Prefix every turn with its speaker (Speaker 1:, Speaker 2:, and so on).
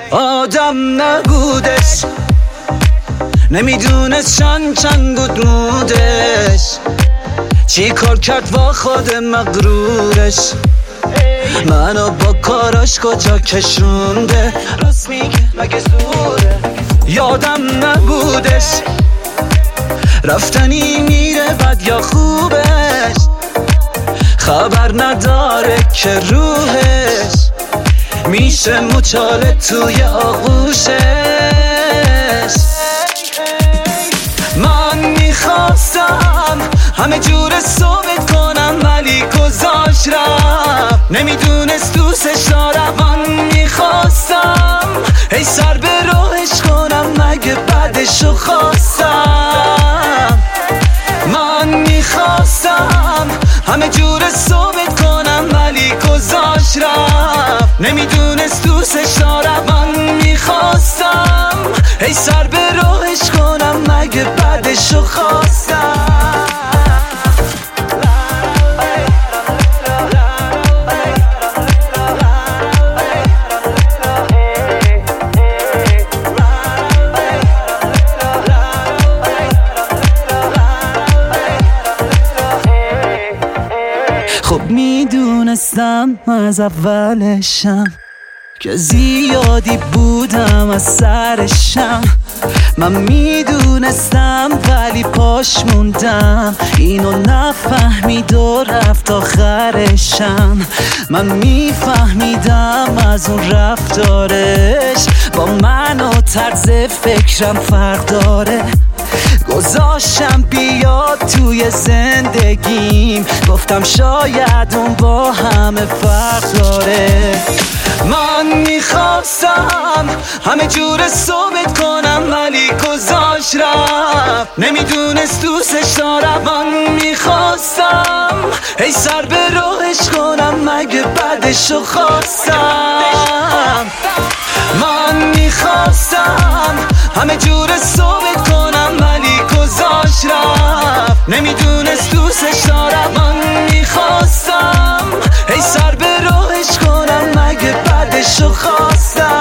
Speaker 1: آدم نبودش، نمیدونست چند بود مودش، چی کار کرد با خود مغرورش، منو با کاراش کجا کشونده، راست میگه مگه زوره. یادم نبودش رفتنی میره بد یا خوبش، خبر نداره که روحش میشه مچاله توی آغوشش. من میخواستم همه جور ثابت کنم ولی گذاشت رفت، نمیدونست دوستش دارم. من میخواستم ای سر به راهش کنم مگه بعدشو خواستم. من میخواستم همه جور ثابت کنم ولی گذاشت رفت، نمیدونست دوستش دارم. من میخواستم ای سر به راهش کنم مگه بعدشو خواستم. خب میدونستم از اولشم که زیادی بودم از سرشم، من میدونستم ولی پاش موندم، اینو نفهمید و رفت آخرشم. من میفهمیدم از اون رفتارش با من و طرز فکرم فرق داره، گذاشتم بیاد توی زندگیم، گفتم شاید اون با همه فرق داره. من میخواستم همه جور ثابت کنم ولی گذاشت رفت، نمیدونست دوستش دارم. من میخواستم ای سر به راهش کنم مگه بعدشو خواستم. من میخواستم همه جور ثابت کنم ولی گذاشت رفت، نمیدونست دوستش دارم. من میخواستم ای سر به راهش کنم مگه بعدشو خواستم.